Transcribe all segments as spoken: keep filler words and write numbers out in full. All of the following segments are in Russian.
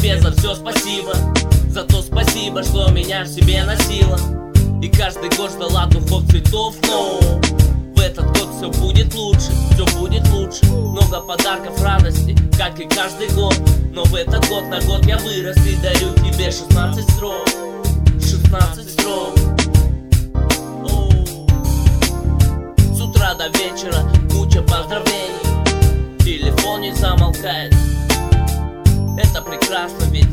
тебе за все спасибо. За то спасибо, что меня в себе носила. И каждый год ждала духов, цветов, но в этот год все будет лучше, все будет лучше. Много подарков, радости, как и каждый год. Но в этот год на год я вырос и дарю тебе шестнадцать строк. шестнадцать строк. С утра до вечера куча поздравлений. Телефон не замолкает. Это прекрасно, ведь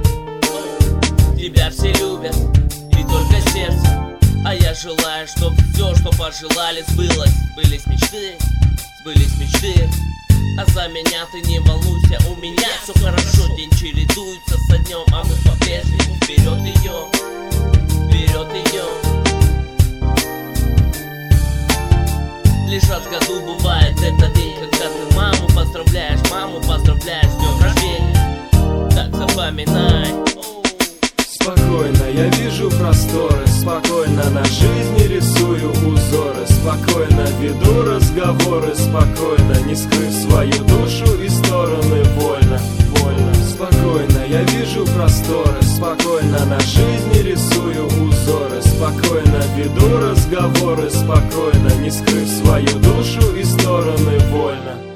тебя все любят, и только сердце. А я желаю, чтоб все, что пожелали, сбылось. Сбылись мечты, сбылись мечты. А за меня ты не волнуйся, у меня все хорошо. День чередуется со днем, а мы по-прежнему вперед идем, вперед идем. Лишь раз в году бывает этот день, когда ты маму поздравляешь, маму поздравляешь с днем рождения. Так запоминай. Спокойно я вижу просторы, спокойно на жизни рисую узоры, спокойно веду разговоры, спокойно, не скрыв свою душу и стороны, вольно, вольно. Спокойно я вижу просторы, спокойно на жизни рисую узоры, спокойно веду разговоры, спокойно, не скрыв свою душу и стороны, вольно.